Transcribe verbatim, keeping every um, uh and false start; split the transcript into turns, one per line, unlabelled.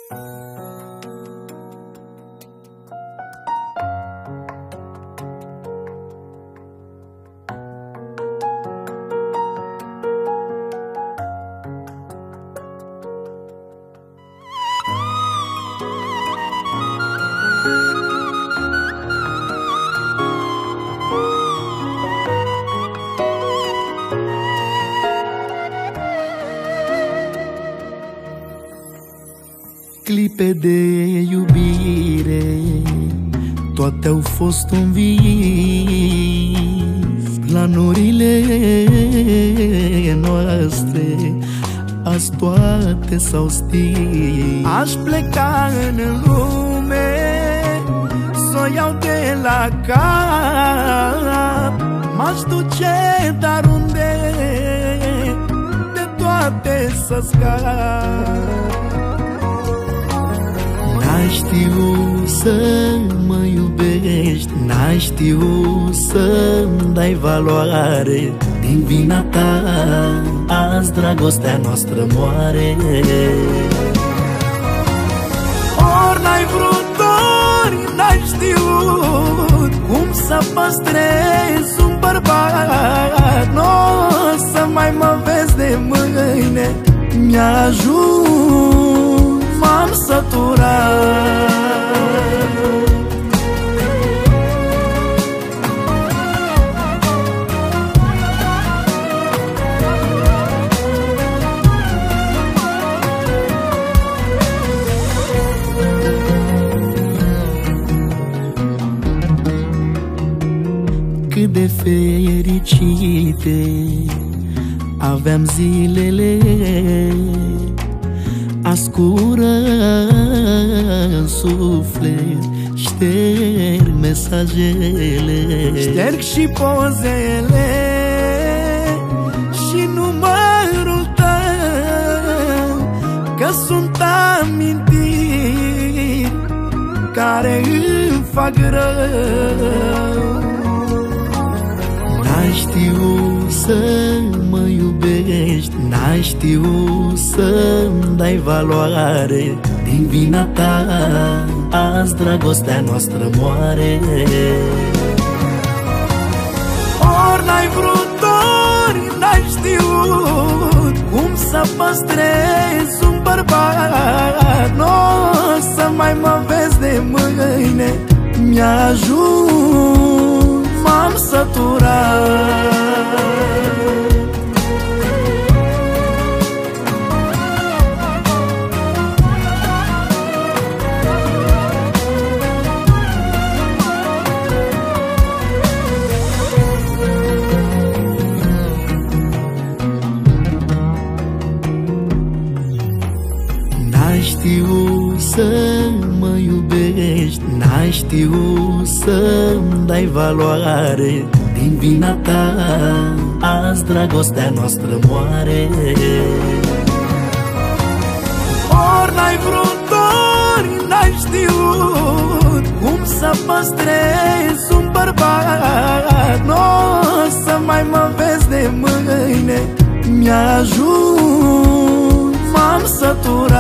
Clipe de iubire, toate au fost un vis. Planurile noastre azi toate s-au stins. Aș pleca în lume, s-o iau de la cap. M-aș duce, dar unde? De toate să scap. N-ai știut să mă iubești, n-ai știut să-mi dai valoare. Din vina ta azi dragostea noastră moare. Ori n-ai vrut, ori n-ai știut cum să păstrezi un bărbat. N-o să mai mă vezi de mâine, mi-ajung, m-am săturat. Cât de fericite aveam zilele, ascură în suflet, șterg mesajele, șterg și pozele și numărul tău, că sunt amintiri care îmi fac rău. N-ai știut să mă iubești, n-ai știut să-mi dai valoare. Din vina ta azi dragostea noastră moare. Ori n-ai vrut, ori n-ai știut cum să păstrezi un bărbat. N-o să mai mă vezi de mâine, mi-ajung, m-am săturat. N-ai știut să mă iubești, n-ai știut să-mi dai valoare. Din vina ta azi dragostea noastră moare. Ori n-ai vrut, ori n-ai știut cum să păstrezi un bărbat. N-o să mai mă vezi de mâine, mi-ajung, m-am săturat.